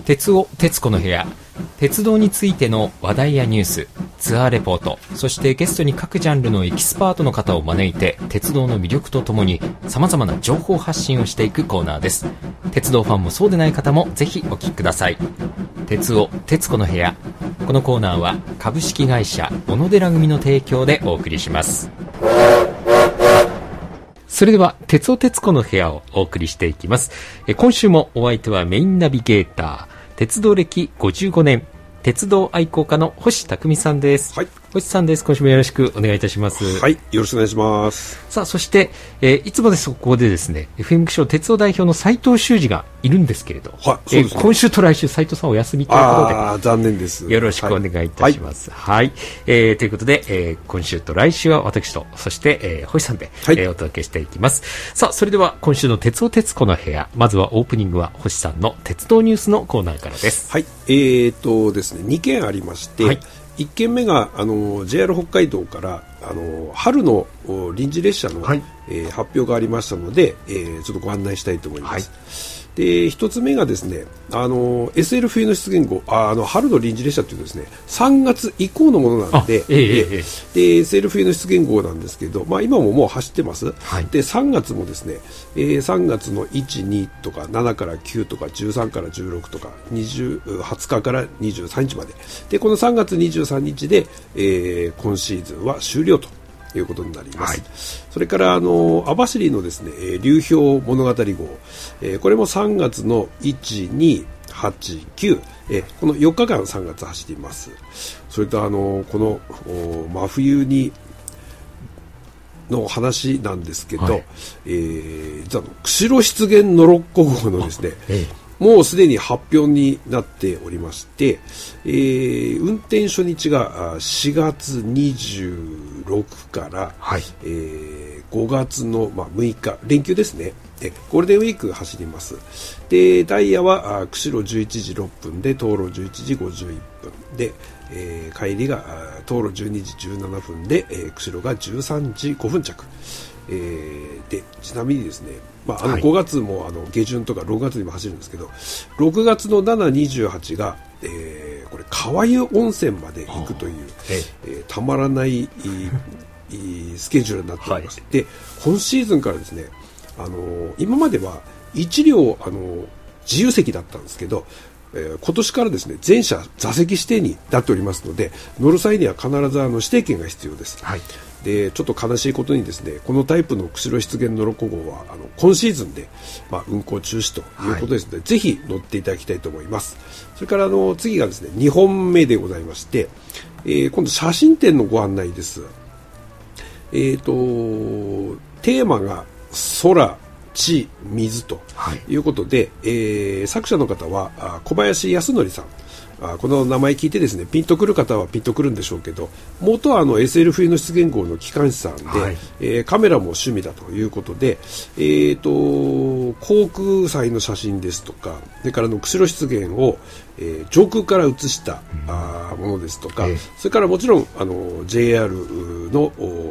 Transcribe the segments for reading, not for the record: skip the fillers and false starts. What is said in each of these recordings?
鉄尾鉄子の部屋、鉄道についての話題やニュース、ツアーレポート、そしてゲストに各ジャンルのエキスパートの方を招いて鉄道の魅力とともに様々な情報発信をしていくコーナーです。鉄道ファンもそうでない方もぜひお聞きください。鉄尾鉄子の部屋、このコーナーは株式会社小野寺組の提供でお送りします。それでは鉄尾鉄子の部屋をお送りしていきます。今週もお相手はメインナビゲーター、鉄道歴55年、鉄道愛好家の星匠さんです。 はい。 星さんです。今週もよろしくお願いいたします。 はい。よろしくお願いします。 さあ、そして、いつもですここでですね、FM 気象鉄道代表の斉藤修二がいるんですけれど、 はい、そうですね。 今週と来週斉藤さんお休みということで、 残念です。 よろしくお願いいたします。はい。ということで、今週と来週は私と、そして、星さんで、お届けしていきます。さあ、それでは今週の鉄尾鉄子の部屋、まずはオープニングは星さんの鉄道ニュースのコーナーからです。 はい。ですね、2件ありまして、はい、1件目がJR 北海道から春の臨時列車の、はい、発表がありましたので、ちょっとご案内したいと思います。はい、で1つ目がですね、SL 冬の出現号、春の臨時列車というとですね、3月以降のものなんで、で SL 冬の出現号なんですけど、今もう走ってます。はい、で3月もですね、3月の1、2とか7から9とか13から16とか20日から23日までで、この3月23日で、今シーズンは終了ということになります。はい、それから網走のですね、流氷物語号、これも3月の1、2、8、9、この4日間3月走ります。それとこの真冬にの話なんですけど、はい、釧路湿原ノロッコ号のですね、もうすでに発表になっておりまして、運転初日が4月26から、はい、5月の6日連休ですね、ゴールデンウィーク走ります。でダイヤは釧路11時6分で東路11時51分で、帰りが東路12時17分で、釧路が13時5分着、でちなみにですね、5月も下旬とか6月にも走るんですけど、6月の7、28が、これ川湯温泉まで行くという、たまらないスケジュールになっております。はい、で今シーズンからですね、今までは1両自由席だったんですけど、今年からですね、全車座席指定になっておりますので、乗る際には必ず指定券が必要です。はい、でちょっと悲しいことにですね、このタイプの釧路湿原ノロッコ号は今シーズンで、運行中止ということですので、ぜひ乗っていただきたいと思います。それから次がですね、2本目でございまして、今度写真展のご案内です。テーマが空、地、水ということで、作者の方は小林康則さん。この名前聞いてですね、ピンとくる方はピンとくるんでしょうけど、元はSL 冬の出現号の機関士さんで、はい、カメラも趣味だということで、航空祭の写真ですとか、それから釧路湿原を、上空から写した、ものですとか、それからもちろんJR の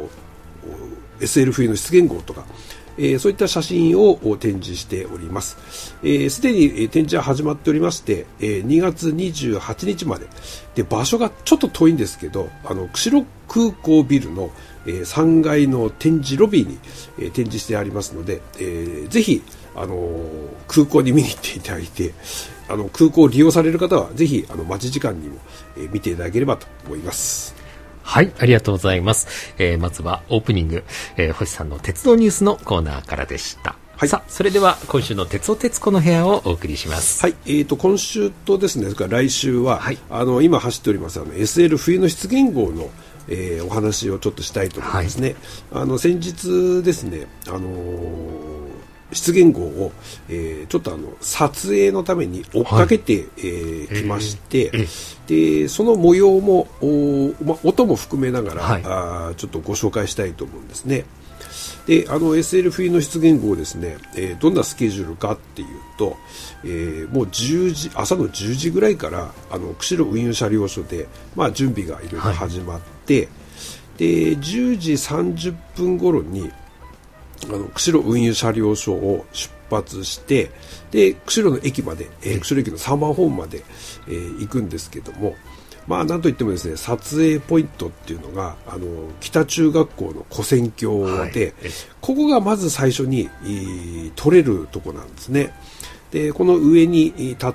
SL 冬の出現号とか、そういった写真を展示しております。すでに展示は始まっておりまして、2月28日までで、場所がちょっと遠いんですけど、釧路空港ビルの、3階の展示ロビーに、展示してありますので、ぜひ空港に見に行っていただいて、空港を利用される方はぜひ待ち時間にも、見ていただければと思います。 はい、ありがとうございます。まずはオープニング、星さんの鉄道ニュースのコーナーからでした。はい、さあ、それでは今週の鉄尾鉄子の部屋をお送りします。 はい、今週とですね、それから来週は、はい、今走っておりますSL 冬の出現号の、お話をちょっとしたいと思いますね。はい、先日ですね、出現号を、ちょっと撮影のために追っかけてきまして、でその模様も音も含めながら、はい、ちょっとご紹介したいと思うんですね。でSL 冬の出現号ですね、どんなスケジュールかっていうと、もう朝の10時ぐらいから釧路運輸車両所で、準備がいろいろ始まって、はい、で10時30分頃に釧路運輸車両所を出発して、で釧路の駅まで、釧路駅の3番ホームまで、行くんですけども、なんといってもですね、撮影ポイントっていうのが北中学校の跨線橋で、ここがまず最初に撮れるとこなんですね。でこの上に立って、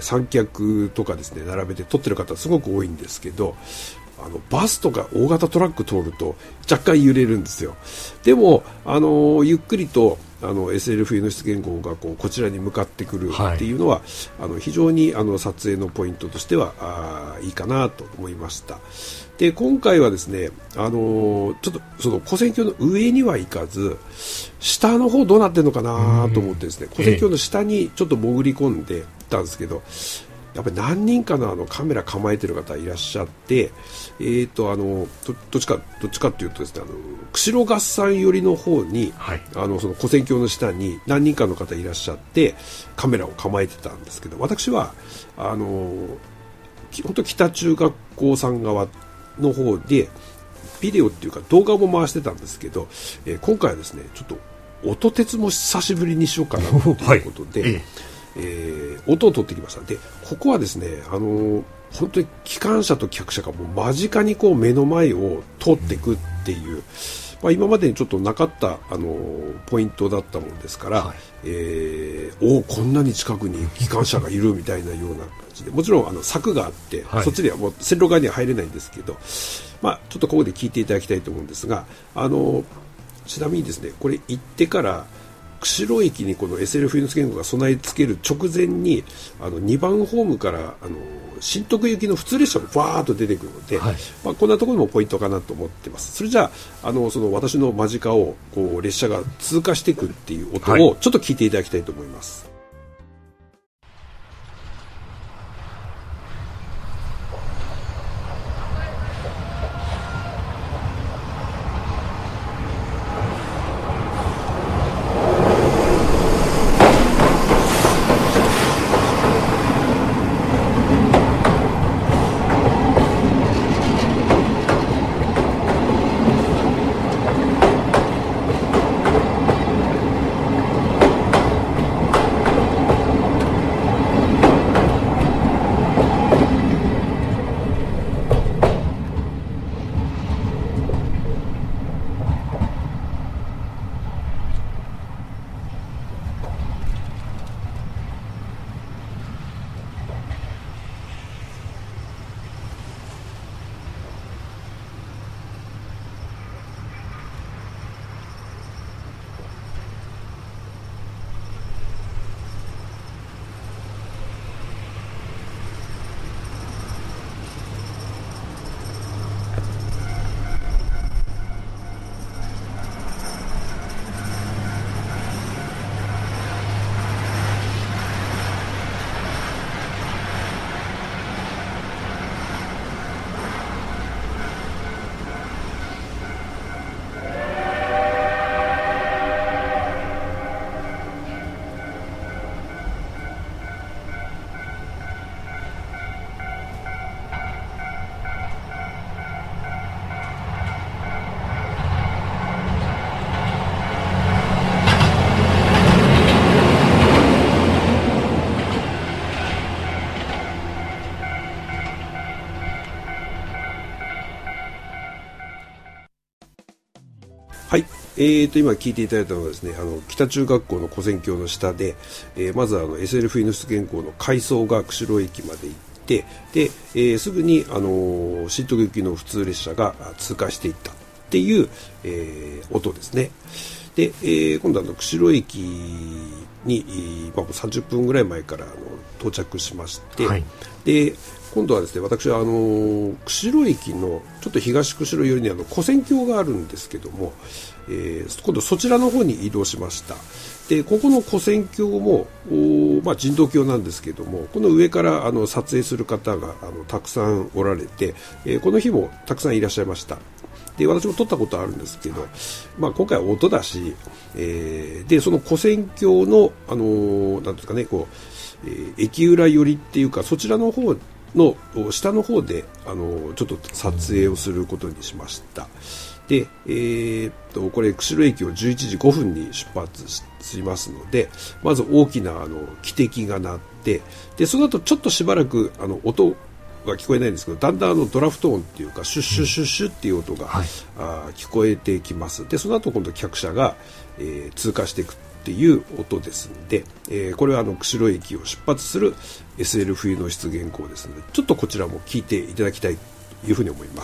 三脚とかですね並べて撮ってる方すごく多いんですけど、バスとか大型トラック通ると若干揺れるんですよ。でもゆっくりとSLF 輸出言語がこちらに向かってくるっていうのは、非常に撮影のポイントとしてはいいかなと思いました。で今回はですね、ちょっとその跨線橋の上には行かず、下の方どうなってるのかなと思ってですね、跨線橋の下にちょっと潜り込んでたんですけど、やっぱり何人かのカメラ構えてる方いらっしゃって、どっちかっていうとですね、釧路合算寄りの方に、その跨線橋の下に何人かの方いらっしゃってカメラを構えてたんですけど、私は本当北中学校さん側の方でビデオっていうか動画も回してたんですけど、今回はですねちょっと音鉄も久しぶりにしようかなということで、音を取ってきました。でここはですね本当に機関車と客車がもう間近に目の前を通っていくっていう、今までにちょっとなかったポイントだったもんですから、こんなに近くに機関車がいるみたいなような感じで、もちろん柵があって、そっちにはもう線路側には入れないんですけど、ちょっとここで聞いていただきたいと思うんですが、ちなみにですね、これ行ってから釧路駅にこの SLF 輸出言語が備え付ける直前に2番ホームから新徳行きの普通列車がバーッと出てくるので、こんなところもポイントかなと思ってます。それじゃあその私の間近を列車が通過していくっていう音をちょっと聞いていただきたいと思います。はい、今聞いていただいたのはですね、北中学校の跨線橋の下で、まずSLF 輸出言語の回送が釧路駅まで行って、ですぐに新徳行きの普通列車が通過していったっていう、音ですね。で、今度釧路駅に、30分ぐらい前から到着しまして、で今度はですね、私は釧路駅のちょっと東釧路寄りに跨線橋があるんですけども、今度そちらの方に移動しました。でここの跨線橋も人道橋なんですけども、この上から撮影する方がたくさんおられて、この日もたくさんいらっしゃいました。で私も撮ったことあるんですけど、今回は音だし、でその跨線橋のなんですかね、駅裏寄りっていうか、そちらの方の下の方でちょっと撮影をすることにしました。 で、これ釧路駅を11時5分に出発しますので、まず大きな汽笛が鳴って、でその後ちょっとしばらく音が聞こえないんですけど、だんだんドラフト音っていうかシュッシュッシュッシュッっていう音が、聞こえてきます。でその後今度客車が、通過していくっていう音ですので、これは釧路駅を出発する SL 冬の出現号ですので、ちょっとこちらも聞いていただきたいというふうに思います。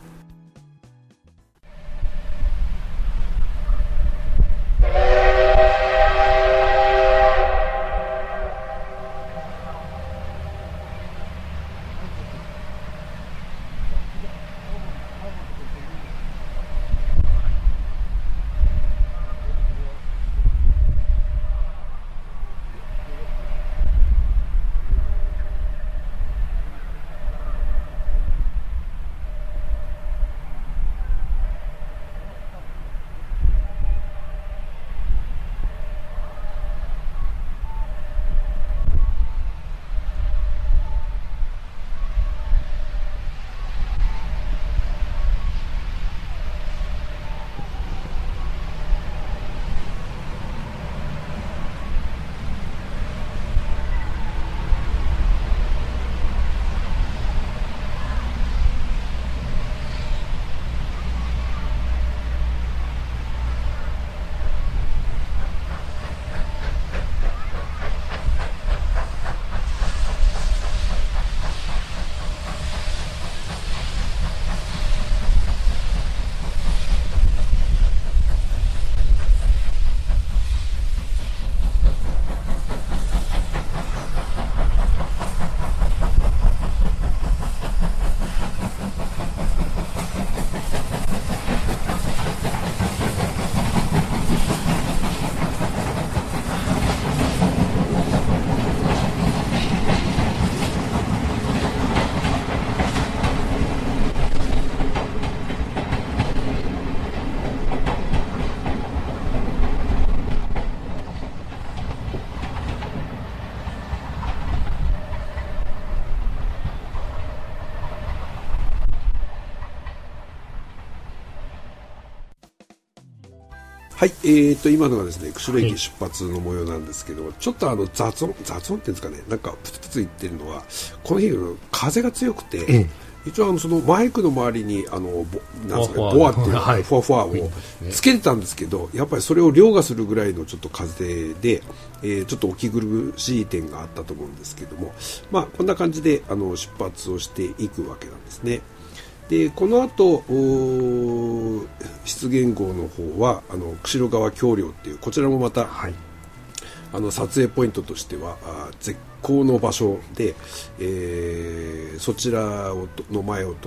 はい、今のがですね釧路駅出発の模様なんですけど、ちょっと雑音っていうんですかね、なんかプツプツ言ってるのは、この日風が強くて、一応そのマイクの周りになんですかね、ボアっていうフォアフォアをつけてたんですけど、やっぱりそれを凌駕するぐらいのちょっと風で、ちょっとお聞き苦しい点があったと思うんですけども、まあこんな感じで出発をしていくわけなんですね。でこの後出現号の方は釧路川橋梁っていう、こちらもまた、撮影ポイントとしては絶好の場所で、そちらの前を通って、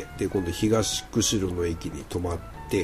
で今度東釧路の駅に止まって、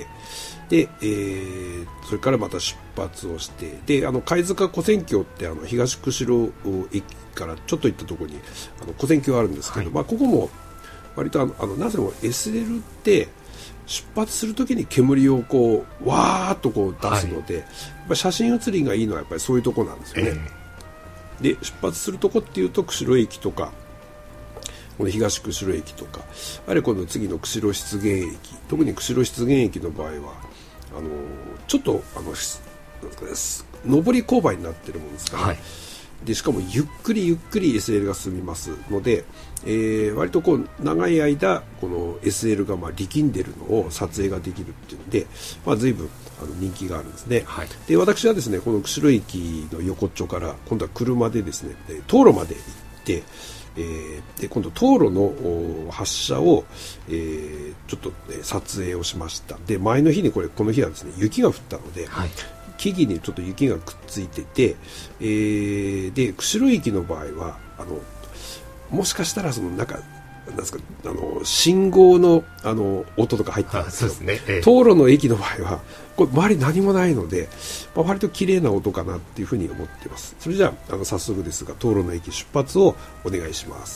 で、それからまた出発をして、で貝塚古戦橋って東釧路駅からちょっと行ったところに古戦橋があるんですけど、まあ、ここも割となぜも SL って出発するときに煙をこうわーっとこう出すので、やっぱ写真写りがいいのはやっぱりそういうとこなんですよね。で出発するとこっていうと釧路駅とかこの東釧路駅とか、あるいは今度次の釧路湿原駅、特に釧路湿原駅の場合はちょっとなんですかね、上り勾配になってるもんですから、でしかもゆっくり SL が進みますので、割とこう長い間この SL が力んでるのを撮影ができるっていうんで、随分人気があるんですね。で私はですねこの釧路駅の横っちょから今度は車でですね灯路まで行って、で今度灯路の発車を、ちょっと撮影をしました。で前の日にこの日はですね雪が降ったので、木々にちょっと雪がくっついてて、で釧路駅の場合はもしかしたらなんですか信号の音とか入ってるんですよ。灯路の駅の場合はこれ周り何もないので、割と綺麗な音かなっていうふうに思っています。それじゃあ早速ですが灯路の駅出発をお願いします。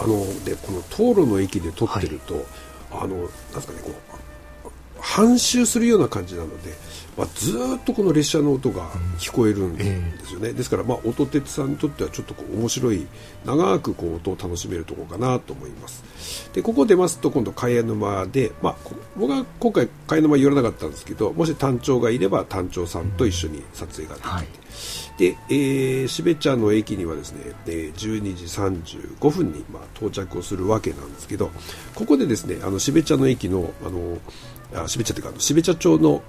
でこの東路の駅で撮ってると、なんですかね、こう半周するような感じなので、ずーっとこの列車の音が聞こえるんですよね。ですから音鉄さんにとってはちょっとこう面白い、長くこう音を楽しめるところかなと思います。でここ出ますと今度茅沼で、僕は今回茅沼寄らなかったんですけど、もし単調がいれば単調さんと一緒に撮影ができて、で、標茶の駅にはですね、12時35分に到着をするわけなんですけど、ここでですね、標茶の駅の標茶というか標茶町の、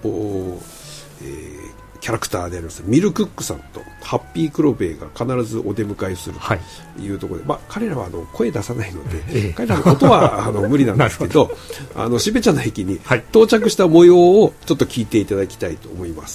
キャラクターでありますミルクックさんとハッピークロベイが必ずお出迎えするというところで、彼らは声出さないので、彼らの音は無理なんですけど標茶の駅に到着した模様をちょっと聞いていただきたいと思います。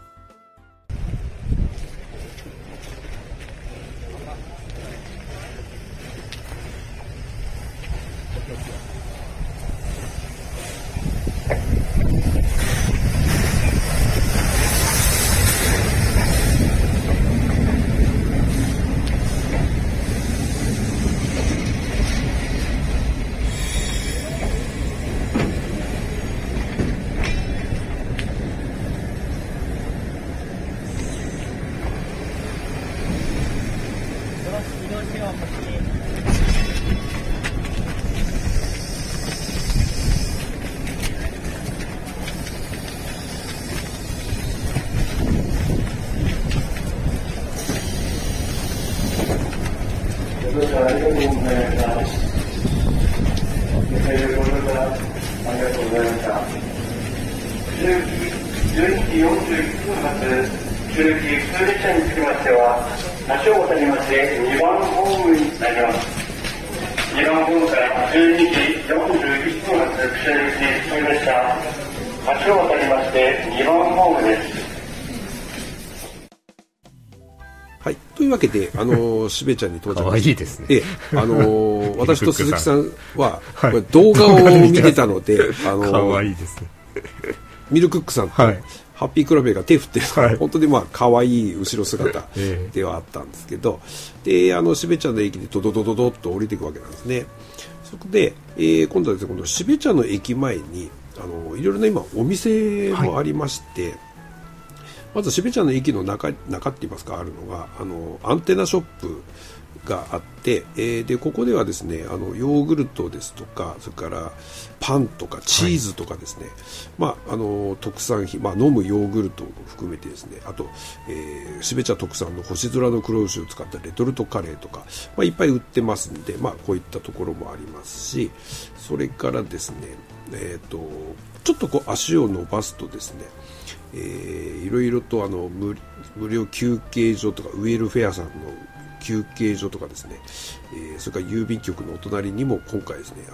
というわけで、標茶に到着かわいいですね。 私と鈴木さんは、これ動画を見てたので、 かわいいですね。 ミルクックさんと、ハッピークロベイが手振ってる、本当にかわいい後ろ姿ではあったんですけど、で、標茶の駅でドドドドドッと降りていくわけなんですね。そこで、今度はですね、標茶の駅前に、いろいろな今お店もありまして、まず標茶の駅の中って言いますか、あるのがアンテナショップがあって、でここではですねヨーグルトですとか、それからパンとかチーズとかですね、特産品、飲むヨーグルトを含めてですね、あと、標茶特産の星空の黒牛を使ったレトルトカレーとか、いっぱい売ってますんで、こういったところもありますし、それからですね、ちょっとこう足を伸ばすとですね、いろいろと無料休憩所とかウェルフェアさんの休憩所とかですね、それから郵便局のお隣にも今回ですね、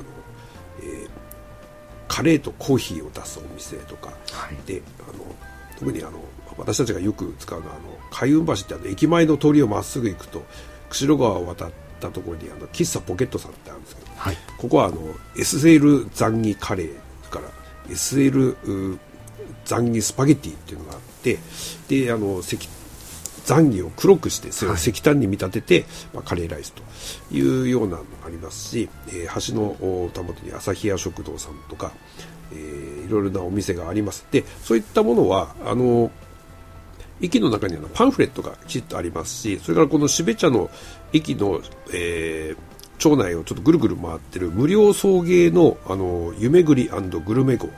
カレーとコーヒーを出すお店とか、で特に私たちがよく使うのは海運橋って駅前の通りをまっすぐ行くと釧路川を渡ったところに喫茶ポケットさんってあるんですけど、ここはSL ザンギカレー、それから SL ザンギスパゲティっていうのがあって、でザンギを黒くしてそれを石炭に見立てて、カレーライスというようなのがありますし、橋のたもとに旭屋食堂さんとか、いろいろなお店があります。でそういったものは駅の中にパンフレットがきちっとありますし、それからこの標茶の駅の、町内をちょっとぐるぐる回ってる無料送迎の夢ぐりグルメ号、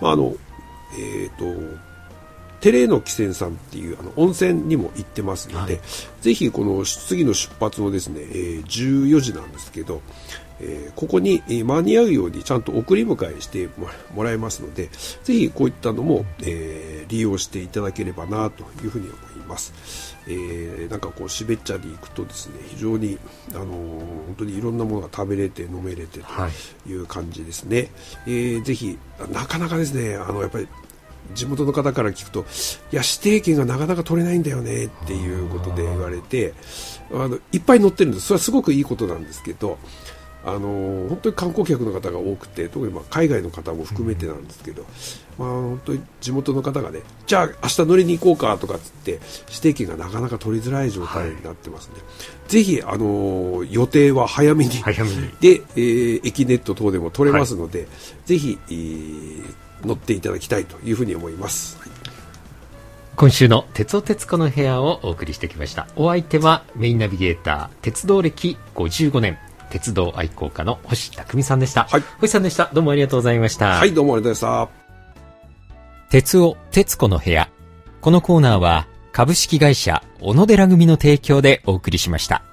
テレーの汽船さんっていう温泉にも行ってますので、ぜひこの次の出発のですね、14時なんですけど、ここに間に合うようにちゃんと送り迎えしてもらえますので、ぜひこういったのも、利用していただければなというふうに思います。なんかこう標茶に行くとですね、非常に本当にいろんなものが食べれて飲めれてという感じですね。ぜひなかなかですね、やっぱり地元の方から聞くと、いや指定券がなかなか取れないんだよねっていうことで言われて、いっぱい載ってるんです。それはすごくいいことなんですけど、 本当に観光客の方が多くて、特に海外の方も含めてなんですけど、本当に地元の方がね、じゃあ明日乗りに行こうかとかっつって指定券がなかなか取りづらい状態になってますね。ぜひ予定は早めにで、駅ネット等でも取れますので、ぜひ、乗っていただきたいというふうに思います。 今週の鉄尾鉄子の部屋をお送りしてきました。お相手はメインナビゲーター、鉄道歴55年鉄道愛好家の星匠さんでした。星さんでした。どうもありがとうございました。 どうもありがとうございました。 鉄尾鉄子の部屋。このコーナーは株式会社小野寺組の提供でお送りしました。